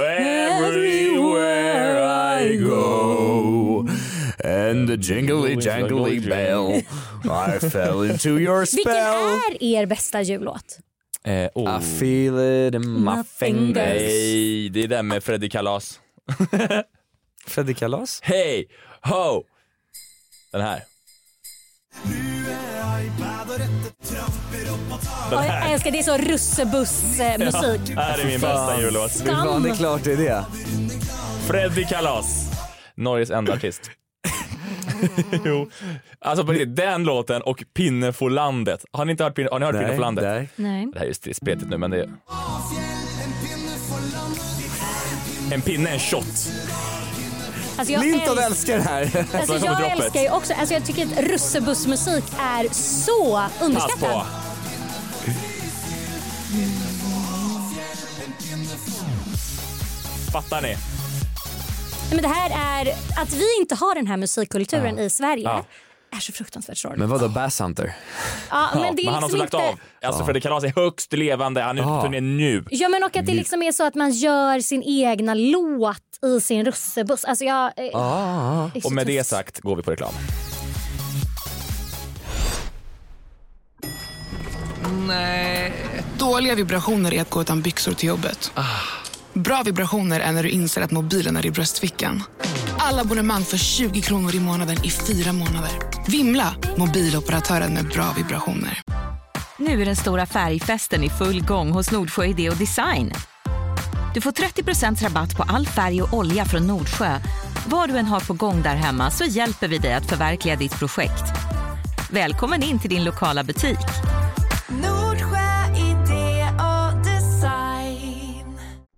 everywhere I go. And the jingly jangly bell I fell into your spell. Vilken är er bästa jullåt? Eh, oh. I feel it in my My fingers. Nej, det är den med Freddy Kalas. Freddy Kalas? Hey, ho! Den här. Och jag älskar, det är så russebuss-musik. Det här är min bästa jullåt. Ja, det är klart det är det. Freddy Kalas. Norges enda artist. Jo. Alltså på riktigt, den låten och Pinne för landet. Har ni inte hört Pinne, har ni hört Pinne för landet? Nej. Nej. Det här är ju spretigt nu men det är... En pinne, en shot. Alltså jag, Linton älsk... älskar det här. alltså kommer jag droppet. älskar ju också, alltså jag tycker att russebussmusik är så Pass underskattad. på. Fattar ni? Men det här är, att vi inte har den här musikkulturen Ja. i Sverige Ja. är så fruktansvärt sorgligt. Men vadå, Bass Hunter? Ja, Ja, men det är men han har liksom också lagt inte... av. Alltså Freddy Kalas är högst levande. Han är ute på Ja. turné nu. Ja, men och att det liksom är så att man gör sin egna låt i sin russebuss. Alltså jag... eh, Ah. det är så Och med det tufft. sagt går vi på reklam. Dåliga vibrationer är att gå utan byxor till jobbet. Bra vibrationer är när du inser att mobilen är i bröstfickan. Alla abonnemang för tjugo kronor i månaden i fyra månader. Vimla! Mobiloperatören med bra vibrationer. Nu är den stora färgfesten i full gång hos Nordsjö Idé och Design. Du får trettio procent rabatt på all färg och olja från Nordsjö. Vad du än har på gång där hemma så hjälper vi dig att förverkliga ditt projekt. Välkommen in till din lokala butik. Nordsjö idé och design.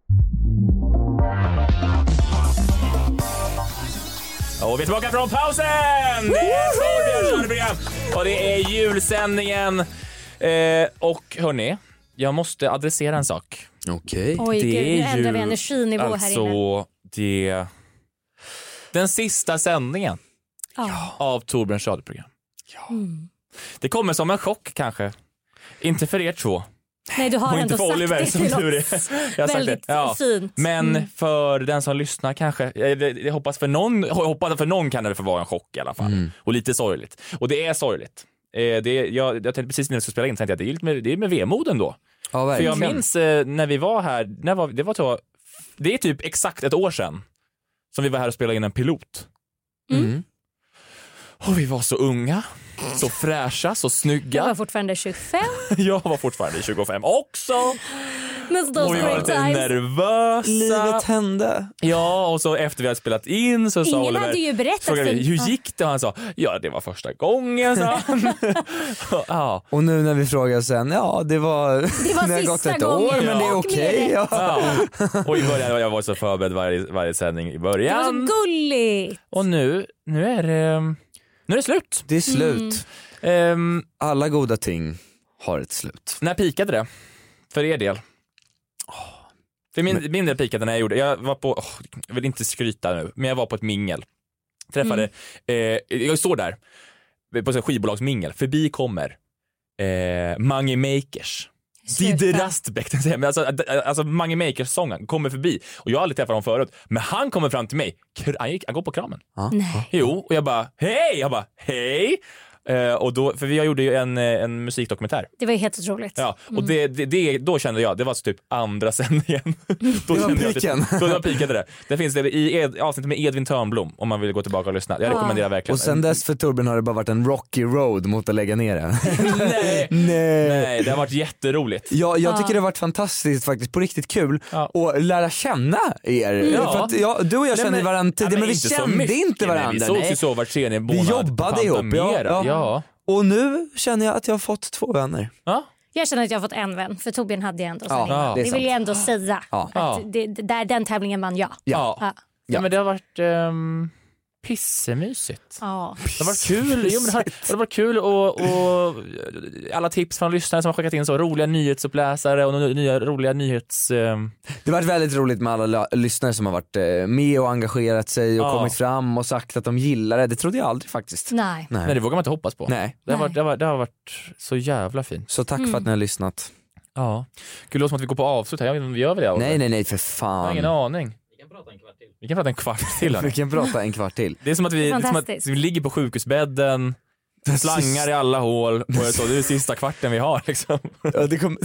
Och vi är tillbaka från pausen! Det är Torbjörns radioprogram och det är julsändningen. Eh, och hörni, jag måste adressera en sak. Okej. Oj, Det gud, nu är ändrar vi ju energinivå här alltså inne. det... Den sista sändningen Ja. av Torbjörns radioprogram. Mm. Det kommer som en chock kanske. Inte för er två. Nej, du har Och ändå inte för sagt Oliver det som till tur är. oss. Jag har sagt Väldigt det. Ja. fint. Men Mm. för den som lyssnar kanske, jag, jag, jag hoppas för någon, jag hoppas för någon kan det få vara en chock i alla fall. Mm. Och lite sorgligt. Och det är sorgligt. Eh, det är, jag, jag tänkte precis när jag skulle spela in tänkte jag att det är lite med, det är med vemoden då. Ja, För verkligen. jag minns eh, när vi var här, när var, det var så, det är typ exakt ett år sedan som vi var här och spelade in en pilot. Mm. Och vi var så unga, så fräscha, så Jag var snygga. fortfarande tjugofem. Jag var fortfarande tjugofem också. Men those Och vi var great lite times. nervösa. Livet hände. Ja, och så efter vi hade spelat in så sa Ingen Oliver, hade ju berättat frågade för- vi, hur Ja. gick det? Och han sa, ja det var första gången, sa han. Ja. Och nu när vi frågar sen, ja det var, Det var det har gått sista ett år gången. men det är Ja. okej. Och Ja. Ja. Och i början, jag var så förberedd varje, varje sändning i Det var så början. gulligt. Och nu, nu är det, nu är det slut. Det är slut. Ehm, Alla goda ting har ett slut. när pikade det? För er del? För min, min del pikade när jag gjorde, jag var på, oh, jag vill inte skryta nu, men jag var på ett mingel. Träffade, Mm. eh, jag står där på ett skivbolagsmingel, förbi kommer eh, Mange Makers. Sluta. Didde Rastbäck, den säger, men alltså, alltså Mange Makers-sången kommer förbi och jag har aldrig träffat honom förut, men han kommer fram till mig, han, gick, han går på kramen. Nej. Jo, och jag bara, hej! Jag bara, hej! Uh, och då, för vi gjorde ju en, en musikdokumentär. Det var ju helt otroligt. Ja, och det, det, det, då kände jag, det var så typ andra sändningen. Då det var kände piken. jag, då var pikade det. Det finns det i ed, avsnittet med Edvin Törnblom om man vill gå tillbaka och lyssna. Jag rekommenderar verkligen. Och sen dess för Torbjörn har det bara varit en rocky road mot att lägga ner det. Nej. Nej. Nej, det har varit jätteroligt. Ja, jag tycker det har varit fantastiskt faktiskt, på riktigt kul Ja. och lära känna er. Ja. För att jag, du och jag Nej, kände men- varandra tidigare, Ja, men vi inte så kände mycket. inte varandra. Nej, vi sågs nej. ju så var tredje månad. Vi jobbade på ihop, ja, Pantamera. ja. Ja. Och nu känner jag att jag har fått två vänner. Ja. Jag känner att jag har fått en vän, för Torbjörn hade jag ändå sen Ja, innan. det är Det vill jag ändå säga. Ja. Ja. Att det, det, där, den tävlingen vann jag. Ja. Ja. Ja, men det har varit um, pissemysigt. Ja. Det har varit kul. Jo, men det har, det har varit kul och, och alla tips från lyssnare som har skickat in så roliga nyhetsuppläsare och nya roliga nyhets... Um... Det har varit väldigt roligt med alla la- lyssnare som har varit eh, med och engagerat sig och Ja. kommit fram och sagt att de gillar det. Det trodde jag aldrig faktiskt. Nej. Nej. Nej, det vågar man inte hoppas på. Nej. Det har, Nej. varit, det, har varit, det har varit så jävla fint. Så tack för att ni har lyssnat. Ja. Gud, det låter som att vi går på avslut här. Jag vet inte om vi gör väl det? Nej, nej, nej, för Jag har ingen fan. aning. Vi kan prata en kvart till. Vi kan prata en kvart till. hörni. Vi kan prata en kvart till. Det är som att vi, det är som att Fantastiskt. vi ligger på sjukhusbädden, slangar i alla hål och så, det är sista kvarten vi har liksom. Ja, det kom...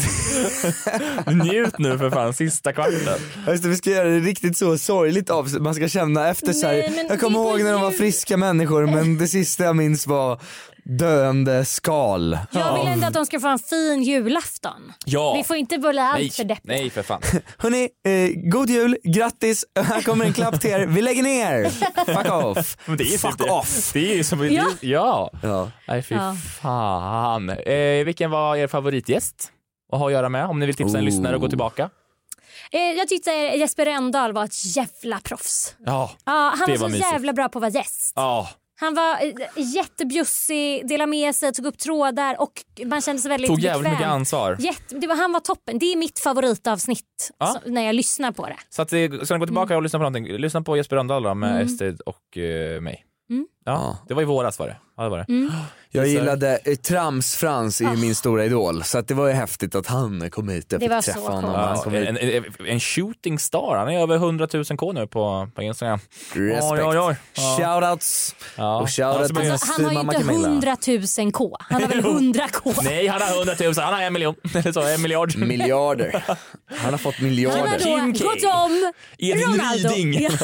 Njut nu för fan, sista kvarten. Just det, vi ska göra det riktigt så sorgligt av man ska känna efter så här. Nej, men Jag kommer det var ihåg när de var ju- friska människor, men det sista jag minns var döende skal. Jag vill ändå att de ska få en fin julafton. Ja. Vi får inte börja allt Nej, för deppigt. nej för fan. Hörni, eh, god jul, grattis, här kommer en klapp till er, vi lägger ner, fuck off. Men det är Fuck typ off. Det, det är ju som, Ja. ja. ja. Ja. Nej fy Ja. fan. Eh, vilken var er favoritgäst att ha att göra med? Om ni vill tipsa en Oh. lyssnare och gå tillbaka. Eh, jag tyckte Jesper Rönndahl var ett jävla proffs. Ja. Ja, han Det var så var mysigt. jävla bra på att vara gäst. Ja. Han var eh, jättebjussig, delade med sig, tog upp trådar och man kände sig väldigt Tog jävligt bekväm. mycket ansvar. Jätte, det var, han var toppen. Det är mitt favoritavsnitt Ja. så, när jag lyssnar på det. Så att, eh, ska ni gå tillbaka och lyssna på någonting, lyssna på Jesper Rönndahl då, med Mm. Estrid och eh, mig. Mm. Ja, det var i våras var det. Ja, det var det. Mm. Jag gillade eh, Trams Frans är ju min stora idol, så att det var ju häftigt att han kom hit och Det fick var träffa så honom. coolt. Han Ja, kom hit. en, en, en shooting star, han är över hundratusen k nu på, på Instagram. Respekt. Oj, oj, oj. Ja. Shoutouts Ja. och shoutout Alltså, till Alltså, han har ju mamma inte Camilla. hundratusen k. Han har väl hundra k. Nej, han har hundratusen, han har en miljon. Eller så, en miljard. Miljarder. Han har fått Han miljarder. har Kim då K. gått om Edvin Ronaldo. Ryding. Ja.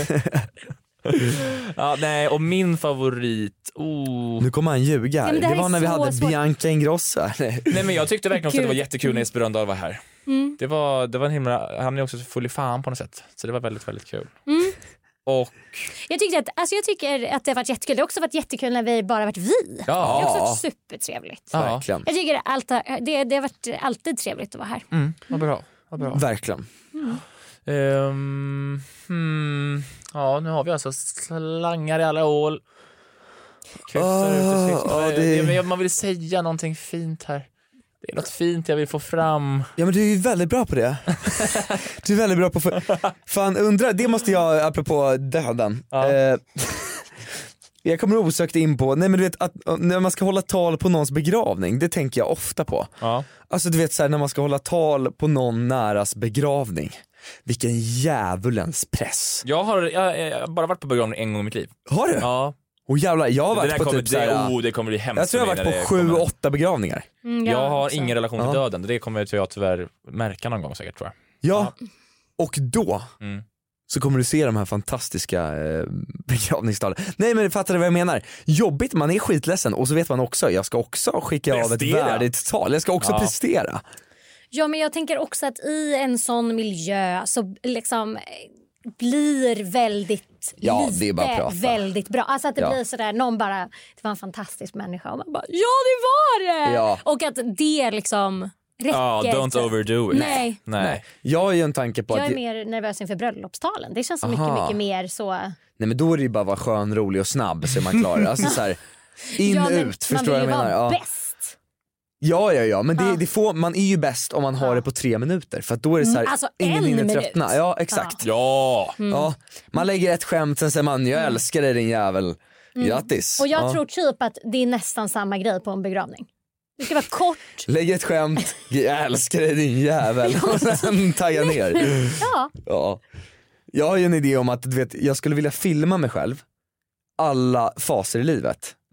Ja, nej, och min favorit, oh. Nu kommer han ljuga här. Ja, men det det här var är när vi så hade svårt. Bianca Ingrosso. Nej, men jag tyckte verkligen också att det var Gud. jättekul när Jesper Rönndahl var här. Mm. Det var, det var en himla, han är också så full i fan på något sätt. Så det var väldigt, väldigt kul. Mm. Och Jag, tyckte att, alltså jag tycker att det har varit jättekul. Det har också varit jättekul när vi bara varit vi. Det har ja, också varit supertrevligt. ja. Verkligen. Jag tycker allt, det, det har varit alltid trevligt att vara här. Mm, vad bra. Vad bra. Verkligen. Um, hmm, ja, nu har vi alltså slangar i alla hål. Kryssar ut i sist. ja, Men det- jag- men Man vill säga någonting fint här. Det är något fint jag vill få fram. Ja, men du är ju väldigt bra på det. Du är väldigt bra på för... Fan undrar, det måste jag, apropå döden. Ja. Eh, jag kommer osökt in på, nej men du vet att när man ska hålla tal på någons begravning, det tänker jag ofta på. Ja. Alltså du vet så här, när man ska hålla tal på någon näras begravning. Vilken djävulens press. Jag har, jag, jag har bara varit på begravning en gång i mitt liv. Har du? Ja. Och jävlar, jag har Det där varit på kommer, typ så här, det, oh, det kommer bli hemskt. jag tror jag har för varit mig på när det sju, kommer. åtta begravningar. Mm, Jag har också. ingen relation till Ja. döden. Det kommer jag tyvärr märka någon gång säkert, tror jag. Ja, och då Mm. så kommer du se de här fantastiska eh, begravningstalen. Nej men fattar du vad jag menar? Jobbigt, man är skitledsen och så vet man också, jag ska också skicka av ett Prestera. värdigt tal, jag ska också Ja. prestera. Ja, men jag tänker också att i en sån miljö så liksom eh, blir väldigt Ja, lite det är bara att prata. väldigt bra. Alltså att det Ja. blir sådär, någon bara, det var en fantastisk människa och man bara, ja det var det! Ja. Och att det liksom räcker. Ja, don't overdo it. Nej. Nej. Jag har ju en tanke på Jag att, är mer nervös inför bröllopstalen. Det känns så mycket, Aha. mycket mer så... nej men då är det ju bara att vara skön, rolig och snabb så är man klar. Alltså så här, in, ja, men ut, man förstår vill du vad ju jag menar? vara Ja. bäst. ja, ja, ja, men det, Ja. det får, man är ju bäst om man har Ja. det på tre minuter för att då är det så här, Mm, alltså ingen en hinner minut. tröttna. Ja, exakt. Ja. Ja, man lägger ett skämt, sen säger man, jag älskar dig din jävel. Grattis. Och jag Ja. tror typ att det är nästan samma grej på en begravning. Det ska vara kort. Lägger ett skämt, jag älskar dig din jävel och sen taggar ner. Ja. Ja. Jag har ju en idé om att du vet, jag skulle vilja filma mig själv alla faser i livet. Mm.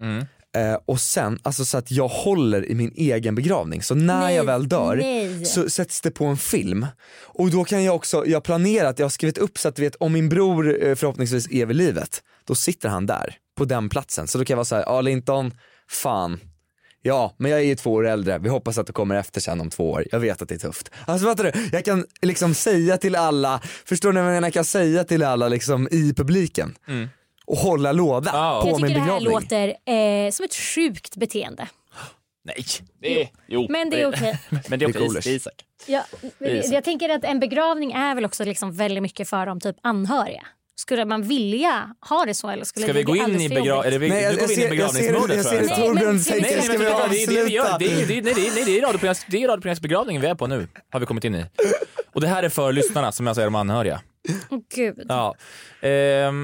Eh, och sen, alltså så att jag håller i min egen begravning. Så när Nej, jag väl dör nej. så sätts det på en film. Och då kan jag också, jag har planerat, jag har skrivit upp så att du vet, om min bror eh, förhoppningsvis är vid livet, då sitter han där på den platsen. Så då kan jag vara så här, ja Linton, fan. Ja, men jag är ju två år äldre. Vi hoppas att det kommer efter sen om två år. Jag vet att det är tufft. Alltså fattar du? Jag kan liksom säga till alla, förstår ni vad jag kan säga till alla liksom i publiken? Mm. Och hålla låda oh. på jag min begravning. Jag tycker det här låter eh, som ett sjukt beteende. Nej, det är, jo. Men det är okej. Okay. Men det är okej, okay. Isak. Ja, Isak. Jag tänker att en begravning är väl också liksom väldigt mycket för de typ anhöriga. Skulle man vilja ha det så eller skulle ska det vi gå in i begravning? Nej, jag, jag, jag, jag ser det. Jag ser det. Torbjörn säger ska vi avsluta. Det är radioprograms begravningen vi är på nu. Har vi kommit in i. Och det här är för lyssnarna som jag säger de anhöriga. Åh oh, gud. Ja. Ehm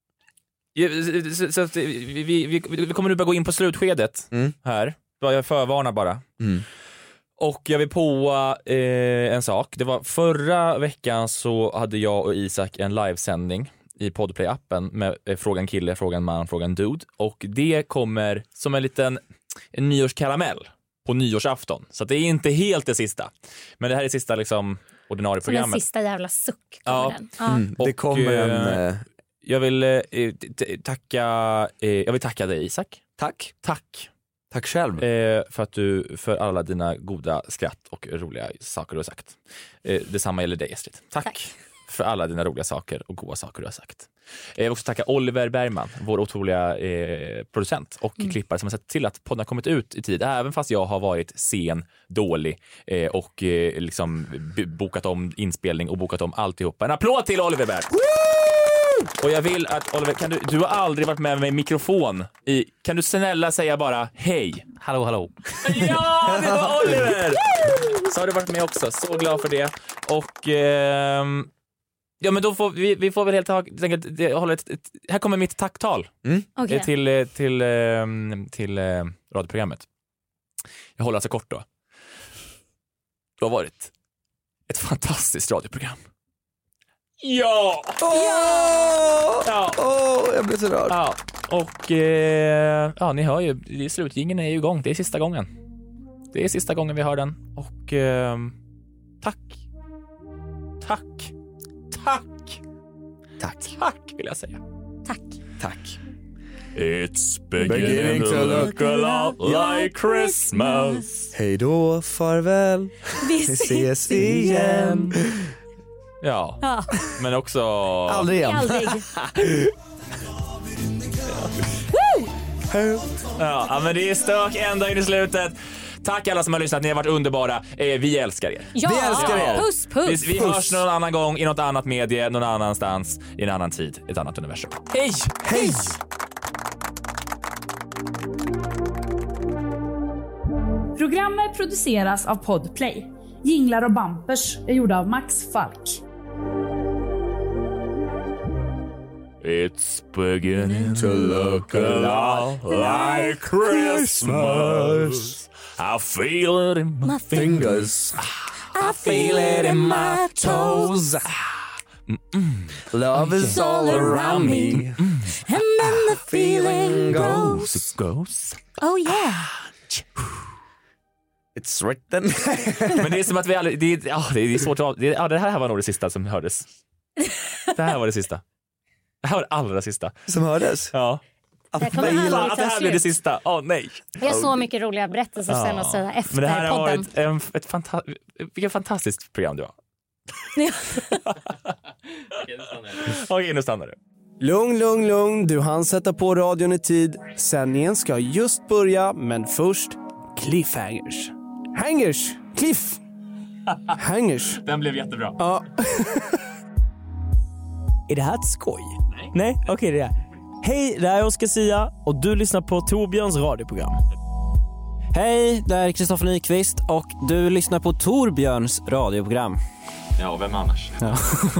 Så, så att vi, vi, vi, vi kommer nu börja gå in på slutskedet mm. här. Jag förvarnar bara. Mm. Och jag vill på eh, en sak. Det var förra veckan så hade jag och Isak en livesändning i Podplay-appen med eh, frågan kille, frågan man, frågan dude. Och det kommer som en liten en nyårskaramell på nyårsafton. Så att det är inte helt det sista. Men det här är det sista liksom ordinarie programmet. Som en sista jävla suck kommer ja. den. Ja. Mm, det kommer en... Eh, Jag vill eh, t- tacka eh, jag vill tacka dig Isak. Tack. Tack. Tack själv. Eh, för att du för alla dina goda skratt och roliga saker du har sagt. Eh, detsamma gäller dig Estrid. Tack, Tack för alla dina roliga saker och goda saker du har sagt. Eh, jag vill också tacka Oliver Bergman, vår otroliga eh, producent och mm. klippare som har sett till att podden har kommit ut i tid även fast jag har varit sen, dålig eh, och eh, liksom b- bokat om inspelning och bokat om alltihopa. En applåd till Oliver Bergman. Och jag vill att Oliver, kan du, du har aldrig varit med med mikrofon i, kan du snälla säga bara hej? Hallå, hallå. Ja, det var Oliver! Så har du varit med också, så glad för det. Och eh, ja, men då får vi, vi får väl helt enkelt hålla ett, ett, här kommer mitt tacktal mm. okay. till, till, till, till eh, radioprogrammet. Jag håller alltså kort då. Det har varit ett fantastiskt radioprogram. Ja! Åh! Oh! Ja. Oh, jag blir så rörd. Ja. Och eh, ja, ni hör ju, slutgingen är ju igång. Det är sista gången. Det är sista gången vi hör den. Och eh, tack. Tack. Tack. Tack. Tack vill jag säga. Tack. Tack. It's beginning to look a lot like Christmas. Hej då, farväl. Vi ses igen. Ja. ja, men också... Aldrig igen. Aldrig. ja. ja, men det är stök ända in i slutet. Tack alla som har lyssnat, ni har varit underbara. Eh, vi älskar er. Ja, vi älskar er. Puss, puss. Vi, vi puss. hörs någon annan gång i något annat medie, någon annanstans, i en annan tid, ett annat universum. Hej! Hej! Programmet produceras av Podplay. Jinglar och bumpers är gjorda av Max Falk. It's beginning to look a lot like Christmas. I feel it in my fingers. I feel it in my toes. Mm-mm. Love is all around me. Mm-mm. And then the feeling goes. It goes. Oh yeah. It's written. Men det är som att vi aldrig... Det är, ja, det är svårt att... Det, ja, det här var nog det sista som hördes. Det här var det sista. Det här var det allra sista. Som hördes? Ja. Att, att, att det här blir det sista. Åh oh, nej. Vi har så mycket roliga berättelser ja. sen att säga efter podden. Men det här har varit en, ett fanta- vilket fantastiskt program du har. Okej, nu stannar du. Lugn, lugn, lugn. Du hann sätta på radion i tid. Sändningen ska just börja, men först cliffhangers. Hangers! Cliff! Hangers. Den blev jättebra. Ja. Är det här ett skoj? Nej. Nej, okej okay, det är. Hej, det här är Oskar Sia och du lyssnar på Torbjörns radioprogram. Hej, det är Kristoffer Nyqvist och du lyssnar på Torbjörns radioprogram. Ja, vem annars? Ja.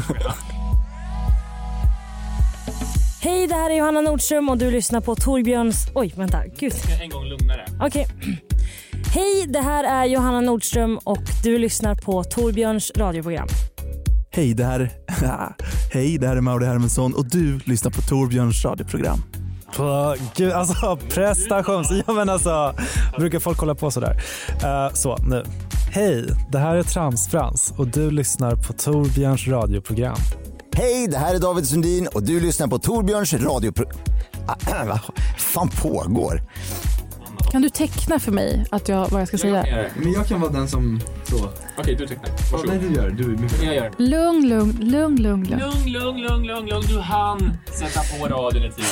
Hej, det här är Johanna Nordström och du lyssnar på Torbjörns... Oj, vänta, gud. En gång lugnare. Okej. Okay. Hej, det här är Johanna Nordström och du lyssnar på Torbjörns radioprogram. Hej, det här, Hej, det här är Mauri Hermansson och du lyssnar på Torbjörns radioprogram. På, gud, alltså prestations. Ja, men alltså, brukar folk kolla på sådär. Uh, så, nu. Hej, det här är Tramsfrans och du lyssnar på Torbjörns radioprogram. Hej, det här är David Sundin och du lyssnar på Torbjörns radioprogram. Ah, vad fan pågår? Kan du teckna för mig att jag, vad jag ska säga? Men jag kan vara den som så. Okej, okay, du tecknar. Varsågod. Nej, du gör. Du, jag gör. Lugn, lugn, lugn, lugn, lugn. Lugn, lugn, lugn, lugn, lugn. Du hann sätta på radion i tid.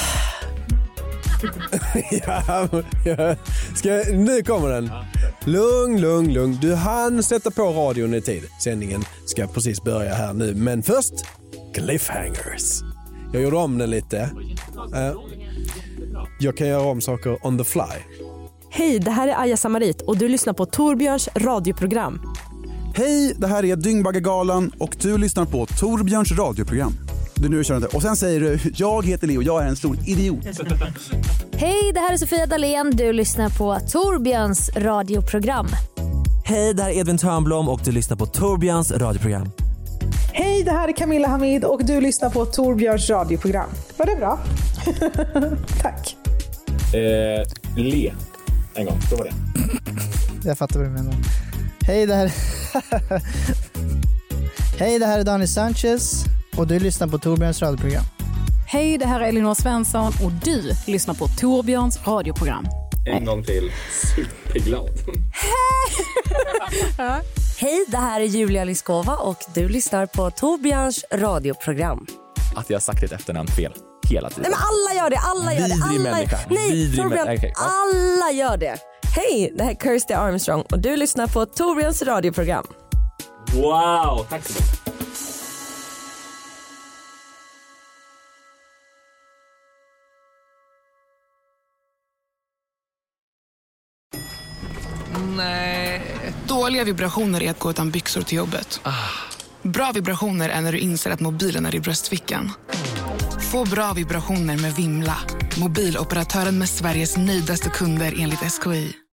ja, ja. Ska, nu kommer den. Lugn, lugn, lugn. Du hann sätta på radion i tid. Sändningen ska precis börja här nu. Men först, cliffhangers. Jag gjorde om den lite. Uh, jag kan göra om saker on the fly. Hej, det här är Aja Samarit och du lyssnar på Torbjörns radioprogram. Hej, det här är Dyngbaggegalan och du lyssnar på Torbjörns radioprogram. Du nu kör inte. Och sen säger du, jag heter Leo, jag är en stor idiot. Hej, det här är Sofia Dalén. Du lyssnar på Torbjörns radioprogram. Hej, det här är Edvin Törnblom och du lyssnar på Torbjörns radioprogram. Hej, det här är Camilla Hamid och du lyssnar på Torbjörns radioprogram. Var det bra? Tack. Eh, le. En gång, prova det. Jag fattar vad du menar. Hej, det här Hej, det här är Daniel Sanchez och du lyssnar på Torbjörns radioprogram. Hej, det här är Elinor Svensson och du lyssnar på Torbjörns radioprogram. En gång till. Superglad. ja. Hej, det här är Julia Liskova och du lyssnar på Torbjörns radioprogram. Att jag har sagt ditt efternamn fel hela tiden. Nej, men alla gör det, alla gör Vidrig det. Alla... människa. Nej, Vidrig Torbjörn, mä- okay. alla gör det. Hej, det här är Kirsty Armstrong och du lyssnar på Torbjörns radioprogram. Wow, tack så mycket. Nej. Dåliga vibrationer är att gå utan byxor till jobbet. Ah. Bra vibrationer är när du inser att mobilen är i bröstfickan. Få bra vibrationer med Vimla. Mobiloperatören med Sveriges nöjdaste kunder enligt S K I.